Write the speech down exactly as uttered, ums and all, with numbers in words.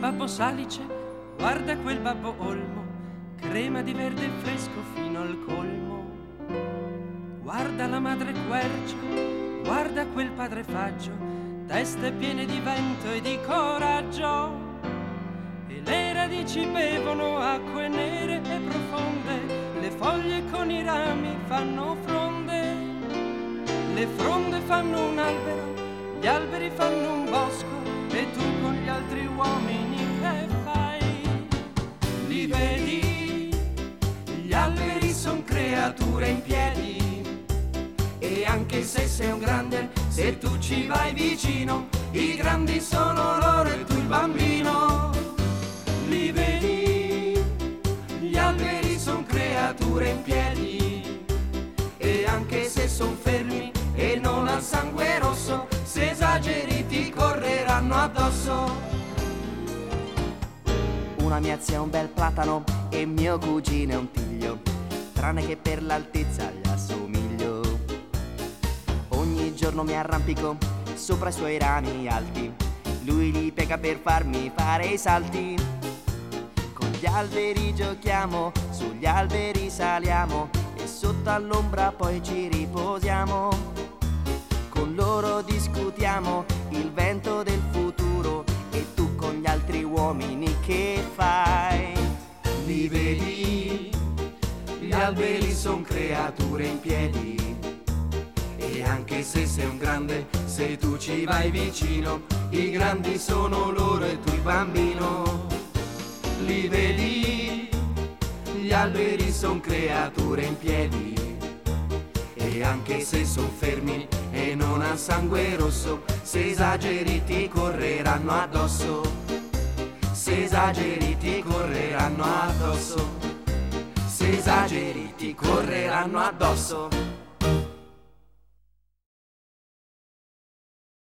babbo Salice, guarda quel babbo Olmo, crema di verde fresco fino al colmo. Guarda la madre Quercia, guarda quel padre Faggio, teste piene di vento e di coraggio. E le radici bevono acque nere e profonde, le foglie con i rami fanno fronde, le fronde fanno un albero, gli alberi fanno un bosco, e tu con gli altri uomini che fai? Li vedi? Gli alberi son creature in piedi, e anche se sei un grande, se tu ci vai vicino, i grandi sono loro e tu il bambino. Li vedi? Gli alberi son creature in piedi, e anche se son fermi e non han sangue rosso, se esageri ti correranno addosso. Una mia zia è un bel platano e mio cugino è un tiglio, tranne che per l'altezza gli assomiglio. Ogni giorno mi arrampico sopra i suoi rami alti, lui li piega per farmi fare i salti. Con gli alberi giochiamo, sugli alberi saliamo, e sotto all'ombra poi ci riposiamo. Con loro discutiamo il vento del futuro, e tu con gli altri uomini che fai? Li vedi? Gli alberi son creature in piedi, e anche se sei un grande, se tu ci vai vicino, i grandi sono loro e tu il bambino. Li vedi? Gli alberi son creature in piedi, e anche se son fermi e non han sangue rosso, se esageri ti correranno addosso, se esageri ti correranno addosso, se esageri ti correranno addosso.